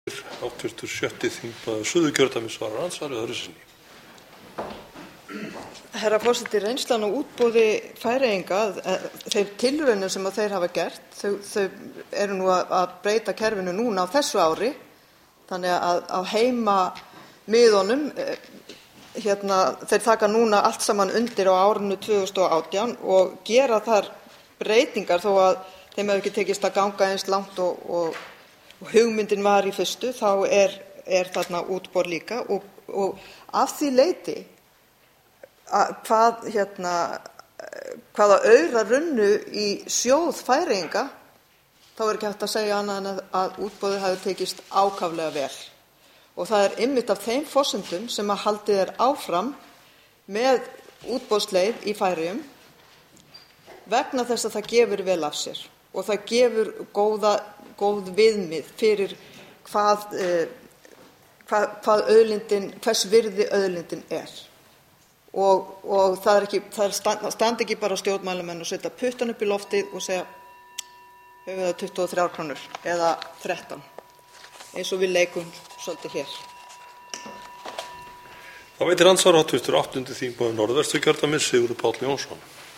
Háttvirtur 7. þingmaður Suðurkjördæmis svarar andsvari öðru sinni. Herra forseti, reynslan og útboði Færeyinga, þeir tilraunir sem þeir hafa gert, þau eru nú að breyta kerfinu núna á þessu ári, þannig að á heimamiðunum, þeir taka núna allt saman undir á árinu 2018 og gera þar breytingar þó að þeim hefur ekki tekist að ganga eins langt og hugmyndin var í fyrstu, þá er þarna útboð líka og af því leyti hvaða aurar runnu í sjóð Færeyinga, þá er ekki hægt að segja annað en að útboðið hafi tekist ákaflega vel. Og það er einmitt af þeim forsendum sem að haldið er áfram með útboðsleið í Færeyjum vegna þess að það gefur vel af sér og það gefur góð viðmið fyrir hvers virði auðlindin er. Og það standa ekki bara stjórnmálamenn og setja puttann upp í loftið og segja höfum það 23 krónur eða 13, eins og við leikum svolítið hér. Þá veitir andsvar háttvirtur 8. þingmaður Norðvesturkjördæmis Sigurður Páll Jónsson.